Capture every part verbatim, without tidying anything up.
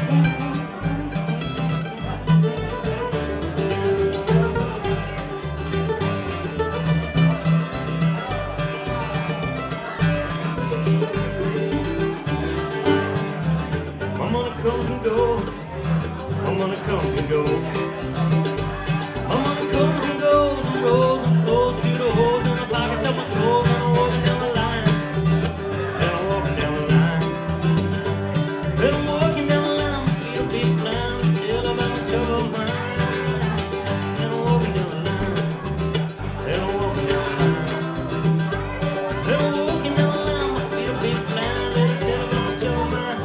My money comes and goes. My money comes and goes. My money comes and goes and rolls and flows through the holes in the pockets of my clothes. And I'm walking down the line. And I'm walking down the line. And I'm walking down the line. My feet will be flying till I'm at my trouble mind. And I'm walking down the line. And I'm walking down the line. And I'm walking down the line. My feet will be flying till I'm at my trouble mind.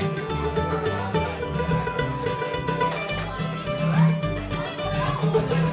Thank you.